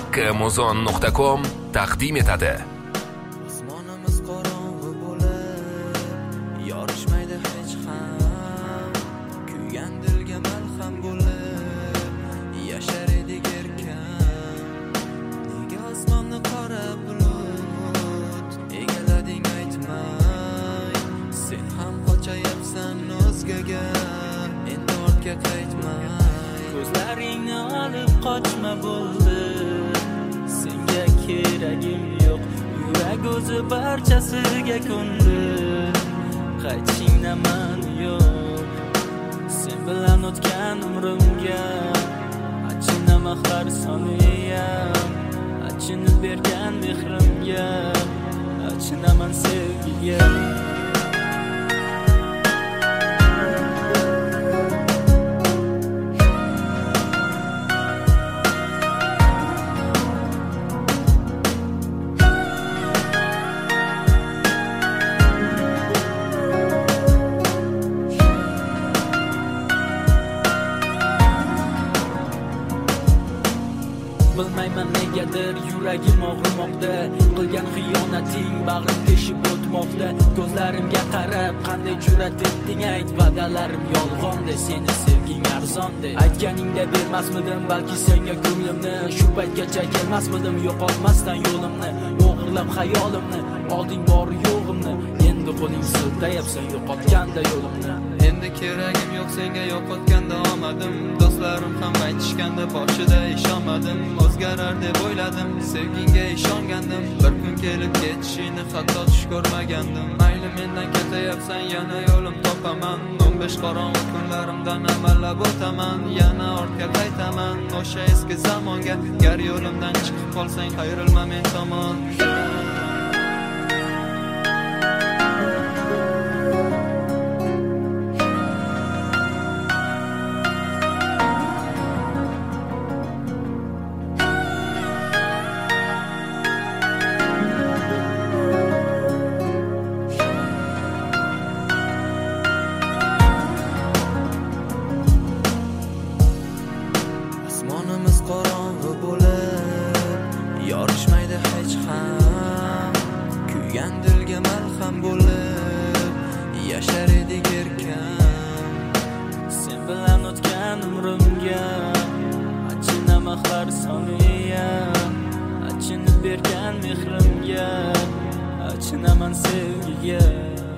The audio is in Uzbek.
Haqqimuzon.com taqdim etadi. Osmonimiz qorong'i bo'lib, yorishmaydi hech ham. Kuygan dilga malham bo'lib, yashar edik erkin. Nega osmonni qora bulut egalading aytmay. Sen ham qochayapsan o'zgaga, endi ortga qaytmay. Ko'zlaringni olib qochma bo'ldi. Senga keragim yo'q, yurak o'zi barchasiga ko'ndi. Qaytishingda man yo'q. Sen bilan o'tgan umrimga achinama har soniyam. Achinib bergan mehrimga achinaman sevgiga. Bilmayman negadir yuragim og'rimoqda. Qilgan xiyonating bag'rim teshib o'tmoqda. Ko'zlarimga qarab qanday jur'at etding ayt. Va'dalarim yolg'onda, seni sevging arzonda. Aytganingda bermasmidim balki senga ko'nglimni. Shu paytgacha kelmasmidim yo'qotmasdan yo'limni. O'g'irlab xayolimni, olding bor yo'g'imni. Endi qo'ling siltayapsan yo'qotganda yo'limni. Endi keragim yo'q senga yo'qotganda omadim. Do'stlarim ham aytishganda boshida ishonmadim. O'zgarar deb o'yladim, sevgingga ishongandim. Bir kun kelib ketishini hatto tush ko'rmagandim. Mayli mendan ketayapsan, yana yo'lim topaman. 15 qorong'i kunlarimdan amallab o'taman. Yana ortga qaytaman o'sha eski zamonga. Gar yo'limdan chiqib qolsang, qayrilma men tomon. Osmonimiz qorong'i bo'lib, yorishmaydi hech ham. Kuygan dilga malham bo'lib, yashar edik erkin. Sen bilan o'tgan umrimga achinama har soniyam. Achinib bergan mehrimga achinaman sevgiga.